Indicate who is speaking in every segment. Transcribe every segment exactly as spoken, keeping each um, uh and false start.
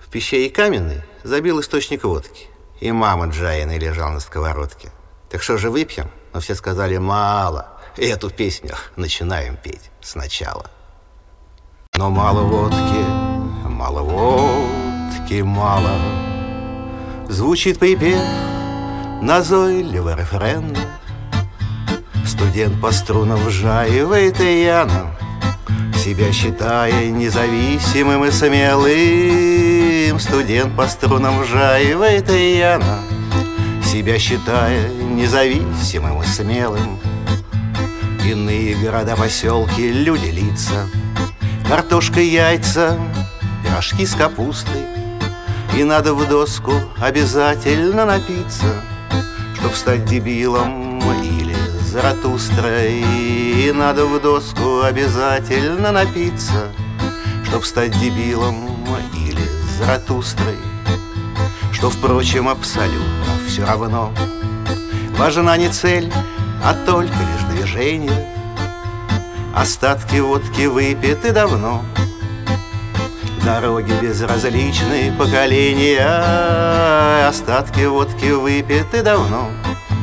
Speaker 1: пещере каменной забил источник водки, и мама Джаяны лежал на сковородке. Так что же выпьем? Но все сказали мало, и эту песню начинаем петь сначала. Но мало водки, мало водки, мало. Звучит припев назойливо рефрена. Студент по струнам вжаивает и яна, себя считая независимым и смелым. Студент по струнам вжаивает и яна, себя считая независимым и смелым. Иные города, поселки, люди, лица, картошка, яйца, пирожки с капустой. И надо в доску обязательно напиться, чтоб стать дебилом или Заратустрой. И надо в доску обязательно напиться, чтоб стать дебилом или Заратустрой. Что, впрочем, абсолютно все равно. Важна не цель, а только лишь движение. Остатки водки выпиты давно, дороги безразличны поколения. Остатки водки выпиты давно,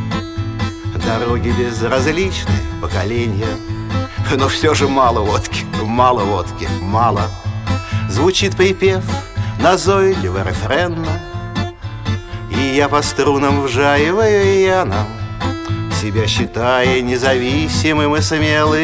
Speaker 1: дороги безразличны поколения. Но все же мало водки, мало водки, мало. Звучит припев назойливо рефрена, и я по струнам вжаиваю яна, себя считая независимым и смелым.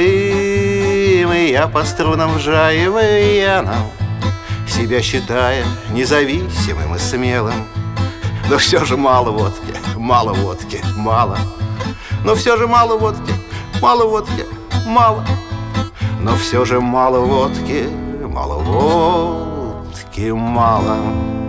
Speaker 1: И я по струнам вжаиваю яна, себя считая независимым и смелым. Но все же мало водки, мало водки, мало. Но все же мало водки, мало водки, мало. Но все же мало водки, мало водки, мало.